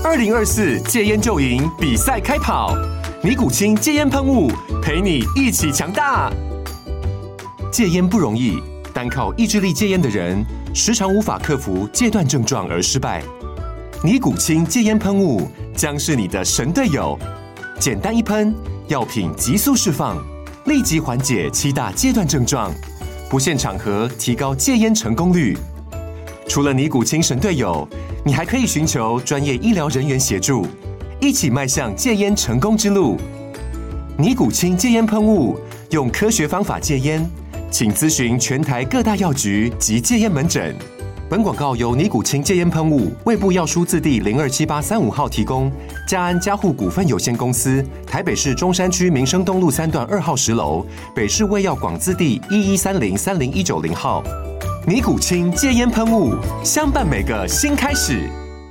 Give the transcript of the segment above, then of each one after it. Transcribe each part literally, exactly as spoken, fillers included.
二零二四戒烟就赢比赛开跑，尼古清戒烟喷雾陪你一起强大。戒烟不容易，单靠意志力戒烟的人，时常无法克服戒断症状而失败。尼古清戒烟喷雾将是你的神队友，简单一喷，药品急速释放，立即缓解七大戒断症状，不限场合提高戒烟成功率。除了尼古清神队友，你还可以寻求专业医疗人员协助，一起迈向戒烟成功之路。尼古清戒烟喷雾，用科学方法戒烟，请咨询全台各大药局及戒烟门诊。本广告由尼古清戒烟喷雾、卫部药书字第零二七八三五号提供，嘉安嘉护股份有限公司，台北市中山区民生东路三段二号十楼，北市卫药广字第一一三零三零一九零号。尼古清戒烟喷雾，相伴每个新开始。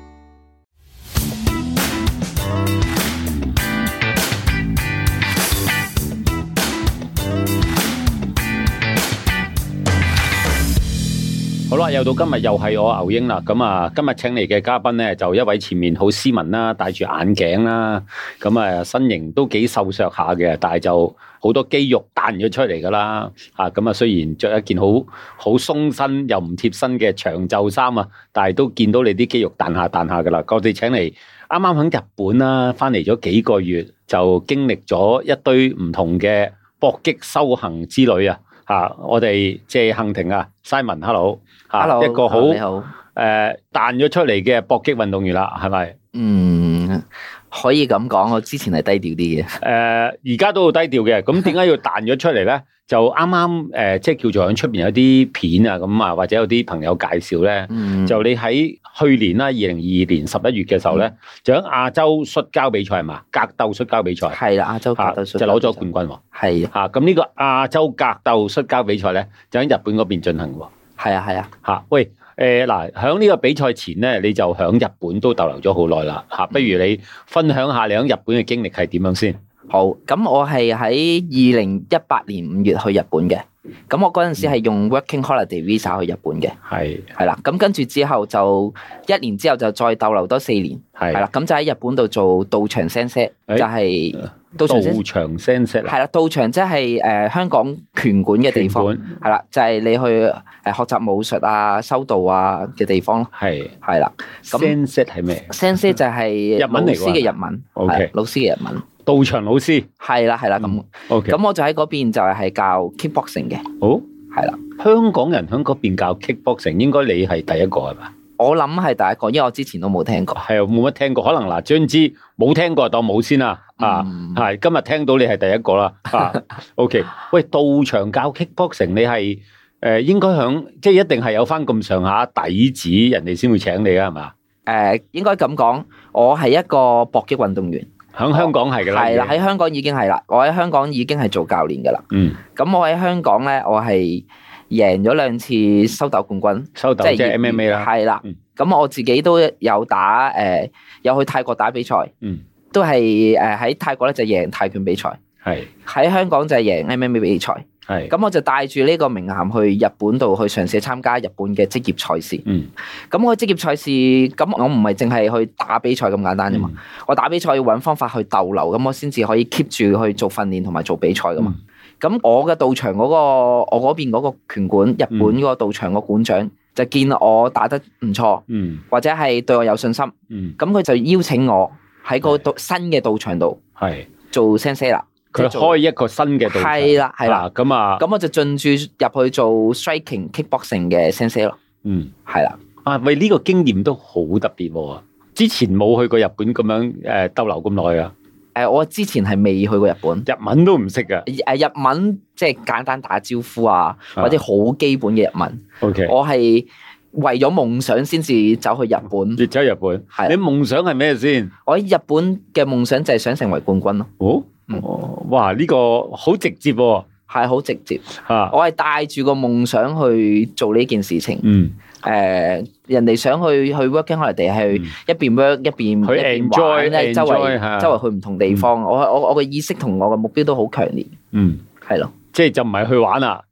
好啦，又到今日又係我牛英啦。咁啊，今日請嚟嘅嘉賓咧，就一位前面好斯文啦，戴住眼鏡啦，咁啊身形都幾瘦削下嘅，但係就好多肌肉彈咗出嚟噶啦。啊，咁啊雖然着一件好好鬆身又唔貼身嘅長袖衫啊，但係都見到你啲肌肉彈下彈下噶啦。我哋請嚟啱啱喺日本啦，翻嚟咗幾個月，就經歷咗一堆唔同嘅搏擊修行之旅啊。啊！我哋謝幸廷啊 ，Simon，hello， 吓 Hello, 一個好你好， 誒彈咗出嚟嘅搏擊運動員啦，係咪？ 嗯，可以咁講，我之前係低調啲嘅。 誒、呃，而家都好低調嘅，咁點解要彈咗出嚟咧？就啱啱誒，即係叫做喺出邊有啲片啊，咁啊，或者有啲朋友介紹咧，嗯、就你喺去年啦，二零二二年十一月嘅時候咧，嗯、就喺亞洲摔跤比賽係嘛，格鬥摔跤比賽係啦， 亞洲格鬥摔就攞咗冠軍喎， 係嚇咁呢個亞洲格鬥摔跤比賽咧，就喺日本嗰邊進行喎， 係啊係啊嚇喂。誒嗱，喺呢個比賽前咧，你就喺日本都逗留咗好耐啦嚇，不如你分享下你喺日本嘅經歷係點樣先？ 好，咁我係喺二零一八年五月去日本嘅，咁我嗰陣時係用 Working Holiday Visa 去日本嘅，係係啦，咁跟住之後就一年之後就再逗留多四年，係啦，咁就喺日本度做道場 sensei，就係、是。道場 sensei 係啦，道場即係誒香港拳館嘅地方，係啦，就係、是、你去誒學習武術啊、修道啊嘅地方咯。係係啦，咁 sensei 係咩 sensei 就係日文嚟嘅，老師嘅日文。O K， 老師嘅日文。道場老師係啦係啦咁。O K， 咁我就喺嗰邊就係教 kickboxing 嘅。好係啦，香港人喺嗰邊教 kickboxing， 應該你係第一個係嘛？我諗係第一個，因為我之前都冇聽過。係啊，冇乜聽過，可能嗱，張之冇聽過當冇先啦。啊，係、嗯、今日聽到你係第一個啦。啊，OK， 喂，道場教 kickboxing， 你係誒、呃、應該響即係一定係有翻咁上下底子，人哋先會請你啊，係嘛？誒、 呃，應該咁講，我係一個搏擊運動員， 響香港係噶啦，係啦， 喺香港已經係啦，我喺香港已經係做教練噶啦。嗯，咁我喺香港咧，我係贏咗兩次收斗冠軍， 收斗即係 M M A 啦， 係啦。咁、嗯、我自己都有打誒、呃，有去泰國打比賽。嗯。都係誒喺泰國咧就贏泰拳比賽，係喺香港就係贏 M M A 比賽，係咁我就帶住呢個名銜去日本度去嘗試參加日本嘅職業賽事。嗯，咁我職業賽事咁我唔係淨係去打比賽咁簡單啫嘛，嗯、我打比賽要揾方法去逗留，咁我先至可以 keep 住去做訓練同埋做比賽噶嘛。咁、嗯、我嘅道場嗰、嗰個我嗰邊嗰個拳館，日本嗰個道場個館長就見我打得唔錯，嗯，或者係對我有信心，嗯，咁佢就邀請我。喺個道新嘅道場度，係做 sensei 啦。佢開一個新嘅道場， 係啦係啦。咁啊，咁我就進駐入去做 striking kickboxing 嘅 sensei 咯。嗯，係啦。啊，喂，呢、這個經驗都好特別喎。之前冇去過日本咁樣誒逗留咁耐啊。誒、呃，我之前係未去過日本，日文都唔識噶。誒，日文即係簡單打招呼啊，或者好基本嘅日文。OK， 我係。為咗夢想先至走去日本， 越走日本。係你夢想係咩先？ 我喺日本嘅夢想就係想成為冠軍咯。哦， 嗯、哇！呢、這個好直接喎、啊， 係好直接。啊、我係帶住個夢想去做呢件事情。嗯。誒、呃，人哋想去去 working holiday 係一邊 work 一邊去 enjoy 咧，周圍周圍去唔同地方。嗯、我我我嘅意識同我嘅目標都好強烈。嗯，係咯。 即係就唔係去玩啦，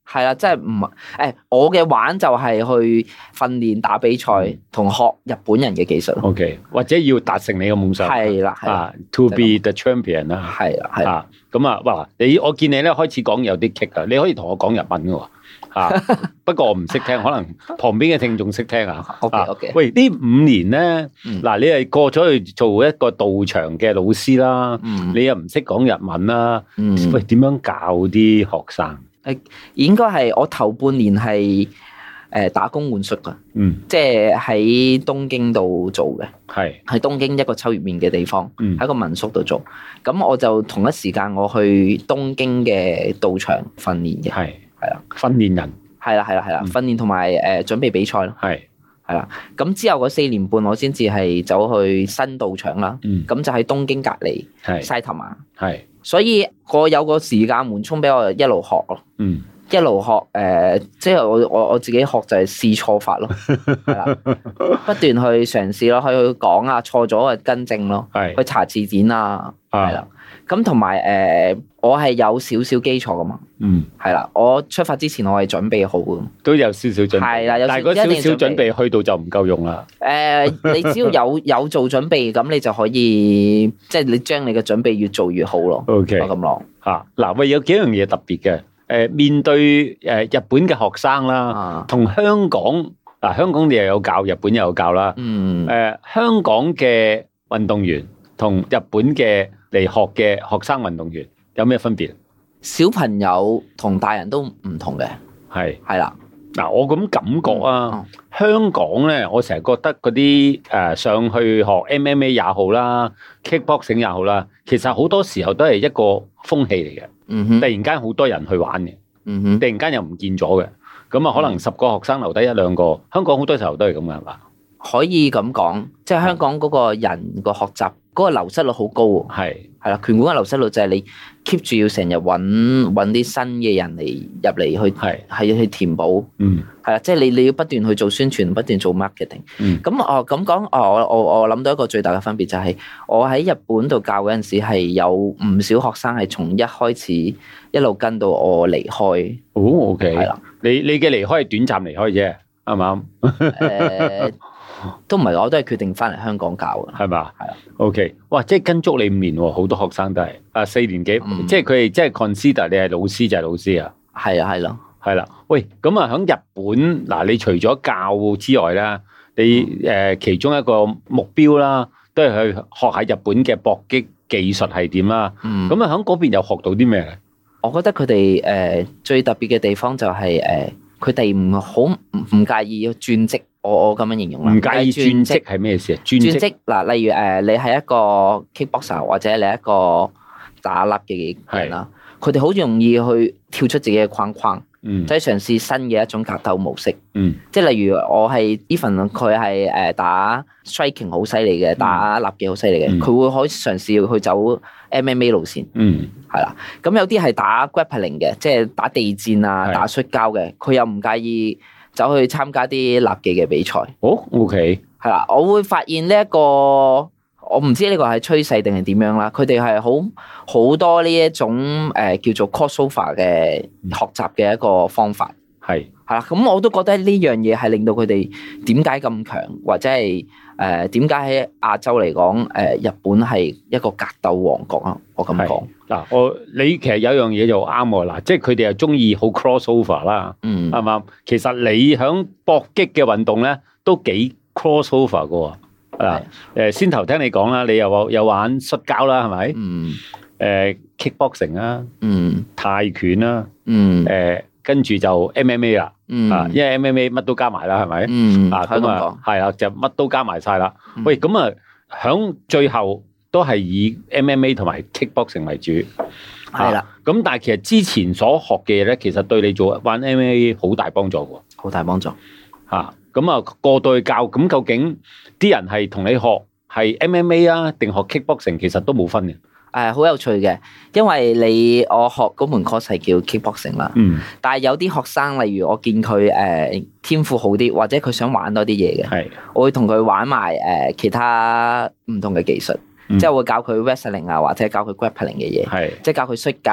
係啦，即係唔係誒，我嘅玩就係去訓練打比賽，同學日本人嘅技術。 O K， 或者要達成你嘅夢想。 係啦， 啊 ，to be the champion 啦。 係啦，係啦。 咁啊，哇！你我見你咧開始講有啲棘啊，你可以同我講日文嘅喎。啊，不過我唔識聽，可能旁邊嘅聽眾識聽啊。 O K，O K。 喂，呢五年咧，嗱，你係過咗去做一個道場嘅老師啦，你又唔識講日文啦，喂，點樣教啲學生？ 誒，應該係我頭半年係誒打工換宿噶，嗯，即係喺東京度做嘅，係喺東京一個秋葉面嘅地方，喺、嗯、個民宿度做。咁我就同一時間我去東京嘅道場訓練嘅，係係啦， 訓練人， 係啦係啦係啦，訓練同埋誒準備比賽咯，係係啦。咁之後嗰四年半我先至係走去新道場啦，咁、嗯、就喺東京隔離，係埼玉嘛，係。所以我有個時間緩衝俾我一路學咯，嗯，一路學誒、呃，即係我我我自己學就係試錯法咯，係啦，不斷去嘗試咯，去去講啊，錯咗啊更正咯，係，去查字典啊，係啦，咁同埋誒，我係有少少基礎噶嘛，嗯，係啦，我出發之前我係準備好嘅， 都有少少準備， 係啦，有但係嗰少少準備去到就唔夠用啦。 誒、呃，你只要有有做準備，咁你就可以，即係你將你嘅準備越做越好咯。O K， 我咁講嚇，嗱，喂，有幾樣嘢特別嘅，誒，面對誒日本嘅學生啦，同、啊、香港嗱，香港你又有教，日本又有教啦，嗯，誒、呃，香港嘅運動員同日本嘅嚟學嘅學生運動員有咩分別？ 小朋友同大人都唔同嘅，係係啦。 嗱，我咁感覺啊，嗯、香港咧，我成日覺得嗰啲誒上去學 M M A 也好啦 ，kickboxing 也好啦，其實好多時候都係一個風氣嚟嘅。嗯哼，突然間好多人去玩嘅，嗯哼，突然間又唔見咗嘅，咁啊可能十個學生留低一兩個。香港好多時候都係咁嘅，係嘛？ 可以咁講，即係香港嗰個人個學習嗰個流失率好高喎。係係啦，拳館嘅流失率就係你 keep 住要成日揾揾啲新嘅人嚟入嚟去係係去填補。嗯，係啦，即係你你要不斷去做宣傳，不斷做 marketing。嗯，咁我咁講，我我我諗到一個最大嘅分別就係我喺日本度教嗰陣時係有唔少學生係從一開始一路跟到我離開。 哦 ，OK，係啦，你你嘅離開係短暫離開啫，啱唔啱？ 誒。都唔係，我都係決定翻嚟香港教嘅， 係嘛？係啊 ，OK， 哇，即係跟足你五年，好多學生都係啊，四年幾，嗯、即係佢哋即係 consider 你係老師就係老師啊，係啊，係咯， 係啦。喂，咁啊，喺日本嗱，你除咗教之外啦，你誒、呃、其中一個目標啦，都係去學下日本嘅搏擊技術係點啦。咁啊、嗯，喺嗰邊又學到啲咩咧？ 我覺得佢哋誒最特別嘅地方就係、是、誒，佢哋唔好唔介意轉職。我我咁樣形容啦， 唔介意轉職係咩事啊？轉職嗱，例如誒，你係一個 kickboxer 或者你係一個打笠嘅人啦，佢哋好容易去跳出自己嘅框框，嗯，即係嘗試新嘅一種格鬥模式，嗯，即係例如我係 even 佢係誒打 striking 好犀利嘅，打立技好犀利嘅，佢、嗯、會可以嘗試去走 M M A 路線，嗯，係啦，咁有啲係打 grappling 嘅，即係打地戰啊，打摔跤嘅，佢又唔介意走去參加啲立技嘅比賽。 哦 ，OK， 係啦，我會發現呢、這、一個，我唔知呢個係趨勢定係點樣啦。佢哋係好好多呢一種誒、呃、叫做 crossover 嘅學習嘅一個方法。係係啦，咁我都覺得呢樣嘢係令到佢哋點解咁強，或者係誒點解喺亞洲嚟講，誒、呃、日本係一個格鬥王國啊？我咁講。 嗱，我你其實有樣嘢就啱喎，嗱，即係佢哋又中意好 crossover 啦，嗯，係嘛？其實你響搏擊嘅運動咧，都幾 crossover 噶，嗱，誒，先頭聽你講啦，你又有玩摔跤啦，係咪？嗯，誒 kickboxing 啦，嗯，泰拳啦，嗯，誒，跟住就 M M A 啦，嗯，啊，因為 M M A 乜都加埋啦，係咪？嗯，啊，咁啊，係啊，就乜都加埋晒啦。喂，咁啊，響最後都係以 M M A 同埋 kickboxing 為主，係啦。咁但係其實之前所學嘅嘢咧，其實對你做玩 M M A 好大幫助嘅， 好大幫助。 吓，咁啊過到去教，咁究竟啲人係同你學係 M M A 啊，定學 kickboxing，其實都冇分嘅。 誒，好有趣嘅，因為你我學嗰門 course 係叫 kickboxing 啦，嗯，但係有啲學生，例如我見佢誒、呃、天賦好啲，或者佢想玩多啲嘢嘅，係，我會同佢玩埋誒、呃、其他唔同嘅技術。嗯、即係會教佢 wrestling 啊，或者教佢 grappling 嘅嘢，係即係教佢摔跤，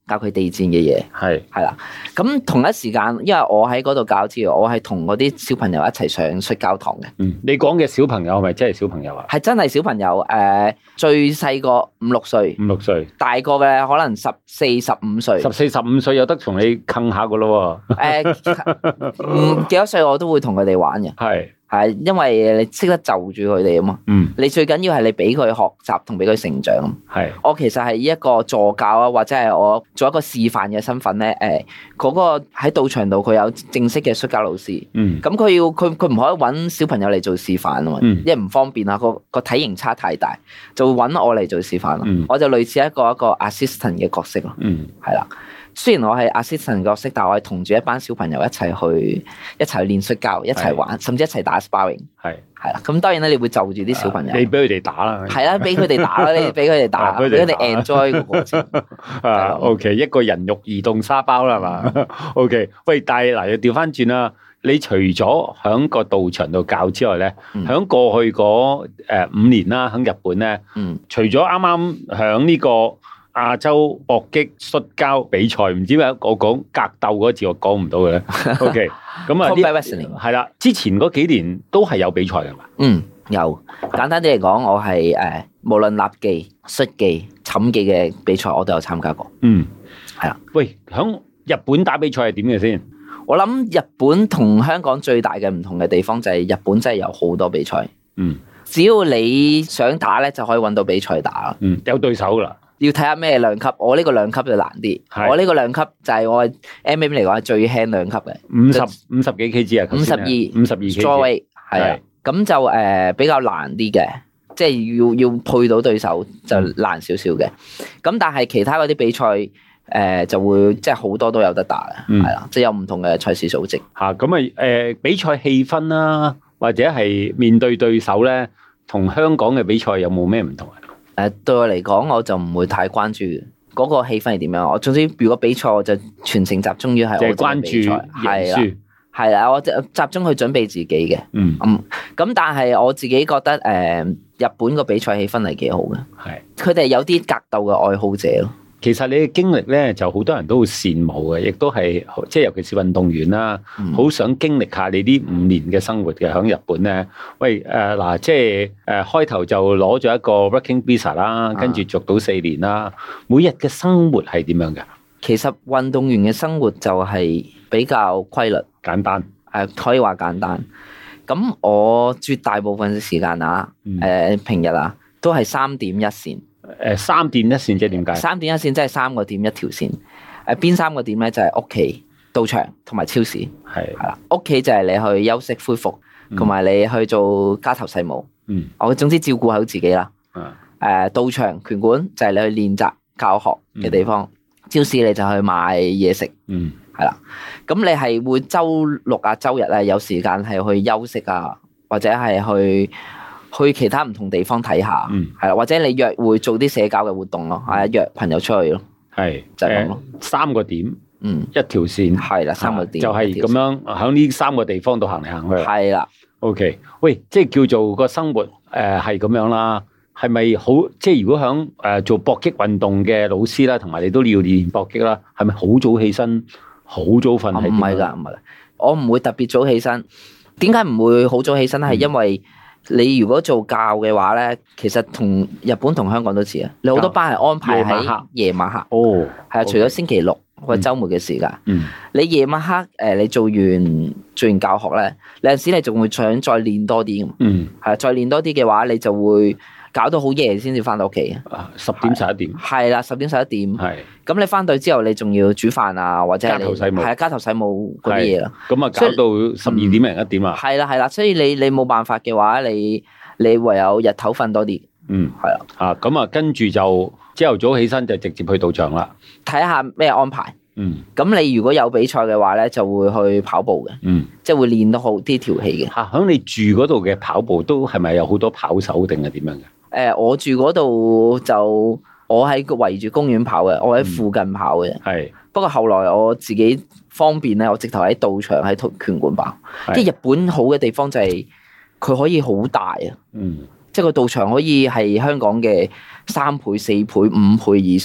教佢地戰嘅嘢， 係係啦。咁同一時間，因為我喺嗰度教之餘，我係同嗰啲小朋友一齊上摔跤堂嘅。 嗯，你講嘅小朋友係咪真係小朋友啊？ 係真係小朋友，誒、呃，最細個五六歲， 五六歲， 大個嘅可能十四十五歲， 十四十五歲有得同你坑下噶咯喎。 誒，嗯，幾多歲我都會同佢哋玩嘅。 係。 係，因為你識得就住佢哋啊嘛。嗯，你最緊要係你俾佢學習同俾佢成長。係，我其實係以一個助教啊，或者係我做一個示範嘅身份咧。誒、呃，嗰、那個喺道場度佢有正式嘅摔跤老師。嗯，咁佢要佢佢唔可以揾小朋友嚟做示範啊嘛。嗯，因為唔方便啊，個個體型差太大，就會揾我嚟做示範咯。嗯，我就類似一個一個 assistant 嘅角色咯。嗯，係啦。雖然我係 assistant 角色，但我係同住一班小朋友一齊去一齊去練摔跤，一齊玩，甚至一齊打 sparring。係係啦，咁當然咧，你會就住啲小朋友， 你俾佢哋打啦。係啦，俾佢哋打啦，你俾佢哋打，俾佢哋 enjoy 個過程。 啊 ，OK， 一個人肉移動沙包啦，係嘛 ？OK， 喂，但係嗱，又調翻轉啦，你除咗喺個道場度教之外咧，喺、嗯、過去嗰誒五年啦，喺日本咧，嗯，除咗啱啱喺呢個亞洲搏擊摔跤比賽，唔知咩我講格鬥嗰字我講唔到嘅咧。OK， 咁啊，係啦，之前嗰幾年都係有比賽㗎嘛。嗯，有。簡單啲嚟講，我係誒、呃、無論立技、摔技、寢技嘅比賽，我都有參加過。嗯，係啦。喂，響日本打比賽係點嘅先？我諗日本同香港最大嘅唔同嘅地方就係日本真係有好多比賽。嗯，只要你想打咧，就可以揾到比賽打啦。嗯，有對手啦。要睇下咩量級，我呢個量級就難啲。我呢個量級就係我 M M 嚟講係最輕量級嘅，五十五十幾 K G 啊，五十二五十二 K G，係啊，咁就誒、呃、比較難啲嘅，即係要要配到對手就難少少嘅。咁、嗯、但係其他嗰啲比賽誒、呃、就會即係好多都有得打嘅，係啦、嗯，即係有唔同嘅賽事組織。吓咁啊誒比賽氣氛啦，或者係面對對手咧，同香港嘅比賽有冇咩唔同啊？誒，對我嚟講，我就唔會太關注嗰個氣氛係點樣。我總之，如果比賽，我就全程集中於係我關注贏輸，係啦，我就集中去準備自己嘅。嗯嗯，咁但係我自己覺得，誒、呃，日本個比賽氣氛係幾好嘅，係佢哋有啲格鬥嘅愛好者咯。其實你嘅經歷咧，就好多人都好羨慕嘅，亦都係即係尤其是運動員啦，好、嗯、想經歷下你呢五年嘅生活嘅喺日本咧。喂，誒、呃、嗱，即係誒開頭就攞咗一個 working visa 啦，跟住續到四年啦。每日嘅生活係點樣嘅？其實運動員嘅生活就係比較規律、簡單，誒、呃、可以話簡單。咁我絕大部分嘅時間啊，誒、呃、平日啊，都係三點一線。誒，三點一線即係點解？三點一線即係三個點一條線。誒，邊三個點咧？就係屋企、道場同埋超市。係係啦，屋企就係你去休息恢復，同埋你去做家頭細務。嗯，我總之照顧好自己啦。誒、嗯，道場拳館就係你去練習教學嘅地方。嗯、超市你就去買嘢食。嗯，係啦。咁你係會周六啊、周日啊有時間係去休息啊，或者係去。去其他唔同地方睇下，係啦、嗯，或者你約會做啲社交嘅活動咯，係約朋友出去咯，係就係咁咯。三個點，嗯，一條線，係啦，三個點，就係、是、咁樣喺呢三個地方度行嚟行去。係啦 ，OK，喂，即係叫做個生活誒係咁樣啦，係咪好？即係如果響誒、呃、做搏擊運動嘅老師啦，同埋你都要練搏擊啦，係咪好早起身，好早瞓？唔係噶，唔係，我唔會特別早起身。點解唔會好早起身？係、嗯、因為你如果做教嘅話咧，其實同日本同香港都似啊。你好多班係安排喺夜晚黑。哦，係啊，除咗星期六或者週末嘅時間。嗯。你夜晚黑誒，你做完做完教學咧，有陣時你仲會想再練多啲。嗯。係啊，再練多啲嘅話，你就會搞到好夜先至翻到屋企。啊，十點十一點。係啦，十點十一點。係。咁你翻到之後，你仲要煮飯啊，或者家頭洗務。係啊，家頭洗務嗰啲嘢啦。咁啊，搞到十二點零一點啊。係啦係啦，所以你你冇辦法嘅話，你你唯有日頭瞓多啲。嗯，係啦。啊，咁啊，跟住就朝頭早起身就直接去道場啦。睇下咩安排。嗯。咁你如果有比賽嘅話咧，就會去跑步嘅。嗯。即係會練到好啲條氣嘅。吓，響你住嗰度嘅跑步都係咪有好多跑手定係點樣嘅？誒、呃，我住嗰度就。我喺圍住公園跑嘅，我喺附近跑嘅。係、嗯，不過後來我自己方便咧，我直頭喺道場喺拳館跑。即係日本好嘅地方就係佢可以好大啊。嗯，即係個道場可以係香港嘅三倍、四倍、五倍以上。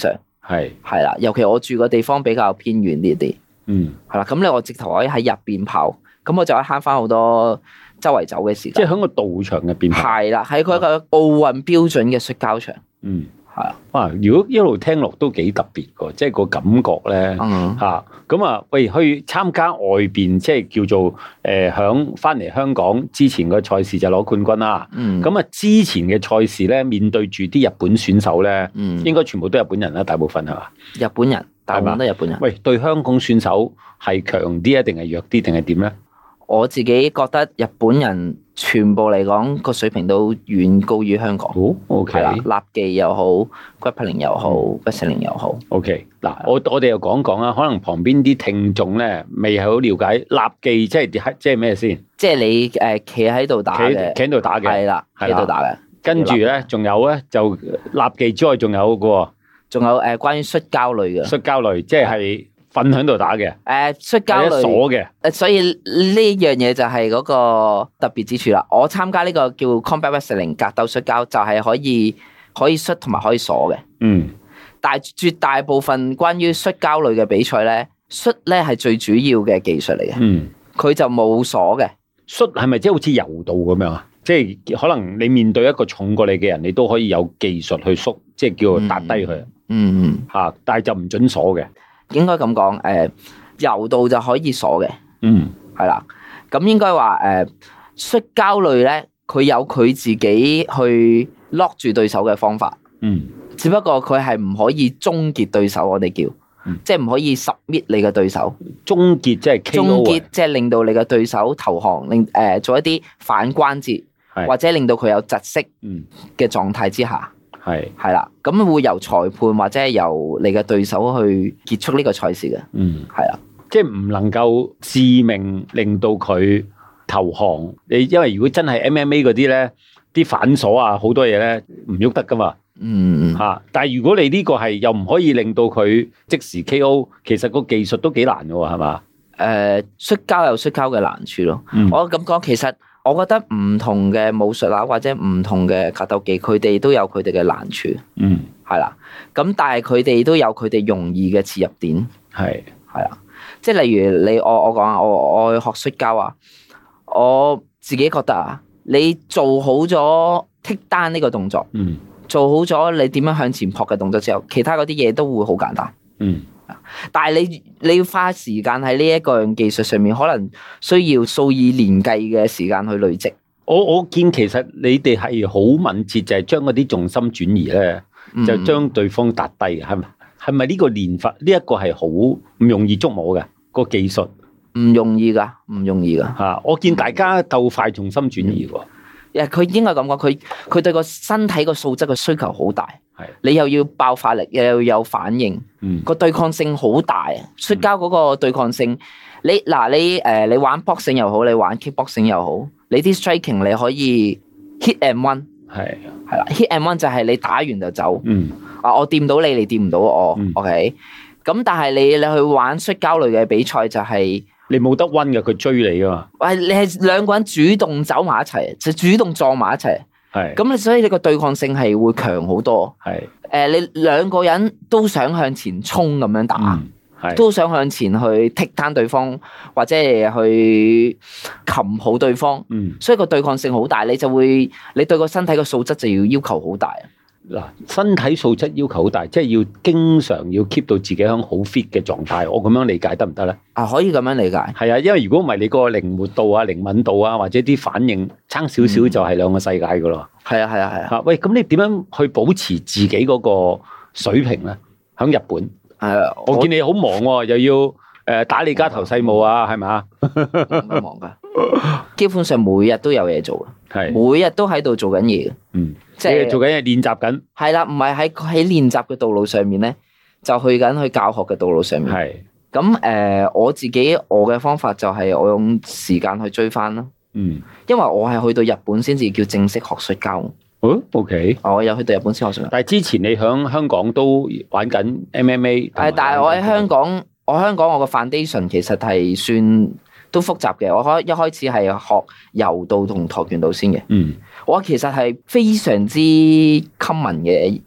係係啦，尤其我住個地方比較偏遠啲啲， 嗯， 係啦，咁你我直頭可以喺入邊跑，咁我就可以慳翻好多周圍走嘅時間。 即係喺個道場入邊跑。 係啦，喺佢個奧運標準嘅摔跤場。 嗯。 係啊， 哇！如果一路聽落都幾特別㗎，即係個感覺咧嚇。咁啊，喂，去參加外邊即係叫做誒，響翻嚟香港之前個賽事就攞冠軍啦。咁啊、嗯，之前嘅賽事咧，面對住啲日本選手咧，嗯、應該全部都係日本人啦，大部分係嘛？日本人，大部分都係日本人。 喂，對香港選手係強啲啊，定係弱啲，定係點咧？ 我自己覺得日本人全部嚟講個水平都遠高於香港。 哦，OK， 係啦，立技又好，grappling又好，wrestling又好。 OK，嗱，我我哋又講講啦，可能旁邊啲聽眾咧未係好了解立技即係即係咩先？即係你誒企喺度打嘅， 企喺度打嘅， 係啦，企喺度打嘅。 跟住咧，仲有咧就立技之外，仲有個喎， 仲有誒關於摔跤類嘅。 摔跤類即係。瞓喺度打嘅， 誒，摔跤類鎖嘅， 誒，所以呢樣嘢就係嗰個特別之處啦。我參加呢個叫 Combat Wrestling 格鬥摔跤，就係可以可以摔同埋可以鎖嘅。嗯，但係絕大部分關於摔跤類嘅比賽咧，摔咧係最主要嘅技術嚟嘅。嗯，佢就冇鎖嘅。 摔係咪即係好似柔道咁樣啊？即係可能你面對一個重過你嘅人，你都可以有技術去縮，即係叫做打低佢。嗯嗯，吓，但係就唔准鎖嘅。 應該咁講，誒、呃，柔道就可以鎖嘅， 嗯， 係啦。咁應該話，誒、呃，摔跤類咧，佢有佢自己去 lock 住對手嘅方法， 嗯， 只不過佢係唔可以終結對手，我哋叫，嗯、即係唔可以 submit 你嘅對手。 終結即係 K O 終結即係令到你嘅對手投降，令誒、呃、做一啲反關節， 是或者令到佢有窒息嘅狀態之下。係係啦，咁會由裁判或者係由你嘅對手去結束呢個賽事嘅。嗯，係啦， 即係唔能夠致命令到佢投降。你因為如果真係 M M A 嗰啲咧，啲反鎖啊，好多嘢咧唔喐得噶嘛。 嗯吓，但係如果你呢個係又唔可以令到佢即時 K O，其實個技術都幾難噶喎，係嘛？ 誒、呃，摔跤有摔跤嘅難處咯。嗯、我咁講，其實。我覺得唔同嘅武術啊，或者唔同嘅格鬥技，佢哋都有佢哋嘅難處。 嗯， 係啦。咁但係佢哋都有佢哋容易嘅切入點。 係係啦，即係例如你我我講啊，我我去學摔跤啊，我自己覺得啊，你做好咗剔單呢個動作， 嗯， 做好咗你點樣向前撲嘅動作之後，其他嗰啲嘢都會好簡單。 嗯。 但係你你要花時間喺呢一個技術上面，可能需要數以年計嘅時間去累積。 我我見其實你哋係好敏捷，就係將嗰啲重心轉移咧，嗯、就將對方打低嘅，係咪？係咪呢個練法？呢、這、一個係好唔容易捉摸嘅、個技術， 唔容易噶，唔容易噶。 吓、啊，我見大家鬥快重心轉移喎。 誒、嗯，佢應該咁講，佢佢對個身體個素質嘅需求好大。 係， 你又要爆發力，又要有反應，個、嗯、對抗性好大啊！摔跤嗰個對抗性，你嗱你誒、呃，你玩 boxing 又好，你玩 kickboxing 又好，你啲 striking 你可以 hit and run， 係係啦 ，hit and run 就係你打完就走， 嗯， 啊我掂到你，你掂唔到我、 嗯、 ，OK，咁但係你你去玩摔跤類嘅比賽就係、是、 你冇得溫嘅，佢追你噶嘛， 喂，你係兩個人主動走埋一齊，就主動撞埋一齊。 係， 咁你所以你個對抗性係會強好多。 係，誒、 呃，你兩個人都想向前衝咁樣打， 嗯、 都想向前去剔攤對方，或者係去擒好對方。 嗯， 所以個對抗性好大，你就會你對個身體個素質就要要求好大。 嗱，身體素質要求好大，即係要經常要 keep 到自己喺好 fit 嘅狀態。我咁樣理解得唔得咧？ 啊，可以咁樣理解。 係啊，因為如果唔係你個靈活度啊、靈敏度啊，或者啲反應差少少，就係兩個世界噶咯。 係啊，係啊，係啊。 吓，喂，咁你點樣去保持自己嗰個水平咧？喺日本， 係啊， 我見你好忙喎，又要誒打理家頭細務啊，係咪啊？ 好忙噶，基本上每日都有嘢做，係每日都喺度做緊嘢嘅。 嗯。即係做緊嘢練習緊， 係啦，唔係喺喺練習嘅道路上面咧，就去緊去教學嘅道路上面。 係咁誒，我自己我嘅方法就係我用時間去追翻咯。 嗯， 因為我係去到日本先至叫正式學摔跤。 哦 ，OK， 我有去到日本先學摔跤。 但係之前你響香港都玩緊 M M A。 係，但係我喺香港，我香港我個 foundation 其實係算都複雜嘅。我開一開始係學柔道同跆拳道先嘅。 嗯。 我其實係非常之 common 嘅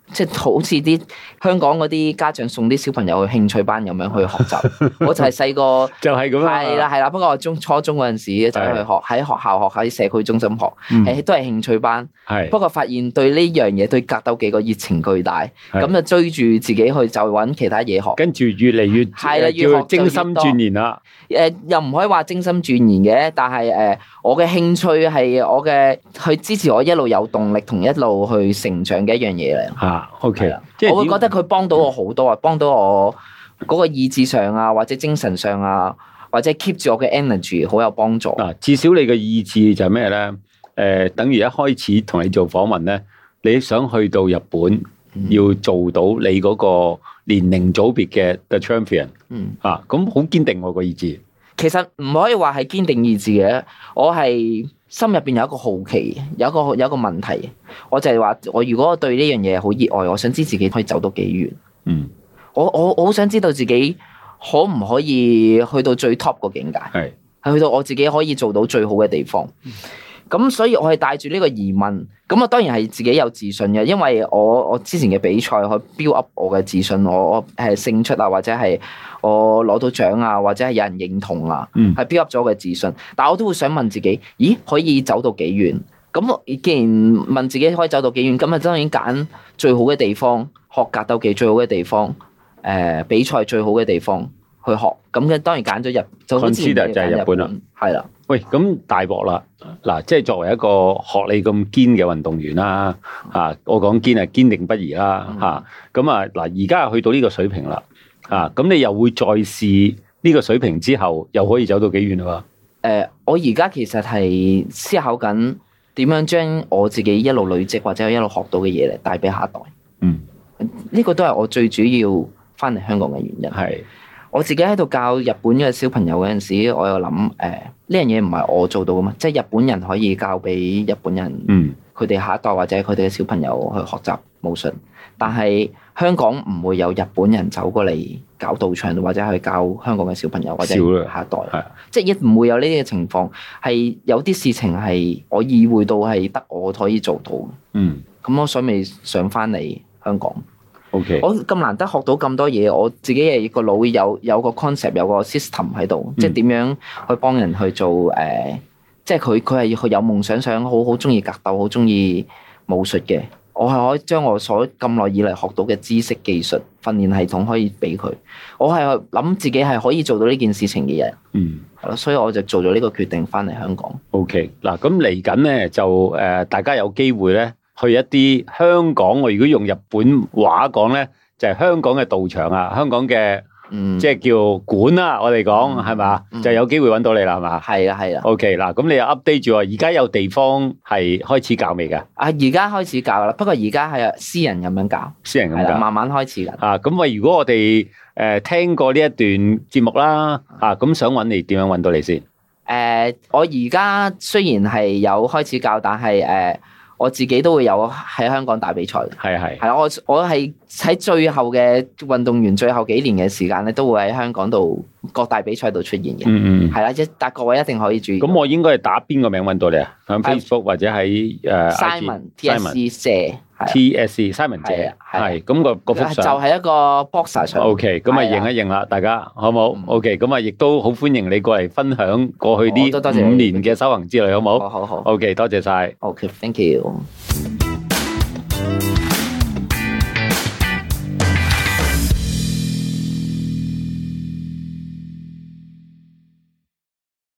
即係好似啲香港嗰啲家長送啲小朋友去興趣班咁樣去學習。我就係細個就係咁樣， 係啦係啦。不過我中初中嗰陣時就去學，喺學校學，喺社區中心學，係、嗯、都係興趣班。係不過發現對呢樣嘢對格鬥技個熱情巨大，咁就追住自己去就揾其他嘢學，跟住越嚟越係啦，越學精心鑽研啦。誒，又唔可以話精心鑽研嘅，但係誒，我嘅興趣係我嘅去支持我一路有動力同一路去成長嘅一樣嘢嚟。吓 ，OK 啦，即係我會覺得佢幫到我好多啊，幫到我嗰個意志上啊，或者精神上啊，或者 keep 住我嘅 energy 好有幫助。嗱，至少你嘅意志就係咩咧？誒、呃，等於一開始同你做訪問咧，你想去到日本，嗯、要做到你嗰個年齡組別嘅 The Champion。嗯，啊，咁好堅定我個意志。其實唔可以話係堅定意志嘅，我係心入邊有一個好奇，有一個有一個問題，我就係話我如果我對呢樣嘢好熱愛，我想知自己可以走到幾遠。嗯，我我我好想知道自己可唔可以去到最 top 個境界，係係去到我自己可以做到最好嘅地方。咁、嗯、所以我係帶住呢個疑問，咁我當然係自己有自信嘅，因為我我之前嘅比賽去 build up 我嘅自信，我我係勝出啊，或者係我攞到獎啊，或者係有人認同啊，係、嗯、build up 咗我嘅自信。但係我都會想問自己，咦，可以走到幾遠？咁既然問自己可以走到幾遠，咁啊當然揀最好嘅地方，學格鬥技最好嘅地方，誒、呃、比賽最好嘅地方去學。咁嘅當然揀咗日，就好似就係日本啦，係啦。喂，咁大鑊啦！嗱，即係作為一個學你咁堅嘅運動員啦，嚇，我講堅係堅定不移啦，嚇。咁啊，嗱，而家去到呢個水平啦，嚇，咁你又會再試呢個水平之後，又可以走到幾遠啊？誒、呃，我而家其實係思考緊點樣將我自己一路累積或者一路學到嘅嘢嚟帶俾下一代。嗯，呢個都係我最主要翻嚟香港嘅原因。係。我自己喺度教日本嘅小朋友嗰陣時，我又諗誒呢樣嘢唔係我做到噶嘛，即係日本人可以教俾日本人，嗯，佢哋下一代或者佢哋嘅小朋友去學習武術，但係香港唔會有日本人走過嚟搞道場或者去教香港嘅小朋友或者下一代，係即係一唔會有呢啲嘅情況，係有啲事情係我意會到係得我可以做到，嗯，咁我所以咪想翻嚟香港。Okay. 我咁難得學到咁多嘢，我自己係個腦有有個 concept， 有個 system 喺度，嗯、即係點樣去幫人去做誒、呃，即係佢佢係佢有夢想，想好好中意格鬥，好中意武術嘅。我係可以將我所咁耐以嚟學到嘅知識、技術、訓練系統可以俾佢。我係諗自己係可以做到呢件事情嘅人。嗯，係咯，所以我就做咗呢個決定，翻嚟香港。OK，嗱咁嚟緊咧就誒、呃，大家有機會咧。去一啲香港，我如果用日本話講咧，就係、是、香港嘅道場啊，香港嘅、嗯、即係叫館啦，我哋講係嘛，就有機會揾到你啦，係嘛？係啊，係啊。OK，嗱，咁你又 update 住，而家有地方係開始教未㗎？啊，而家開始教啦，不過而家係私人咁樣教，私人咁教，慢慢開始㗎。啊，咁喂，如果我哋誒、呃、聽過呢一段節目啦，啊，咁想揾你點樣揾到你先？誒、呃，我而家雖然係有開始教，但係誒。呃我自己都會有喺香港打比賽，係係係我我係喺最後嘅運動員最後幾年嘅時間咧，都會喺香港度各大比賽度出現嘅。嗯嗯，係啦，即但各位一定可以注意。咁我應該係打邊個名揾到你啊？喺 Facebook 或者喺誒 Simon T S C 謝 T S C Simon 謝係咁個個幅相就係一個 boxer 相。OK，咁啊認一認啦，大家好冇 ？OK，咁啊亦都好歡迎你過嚟分享過去呢五年嘅修行之旅，好冇？好好好。OK，多謝晒。OK，thank you。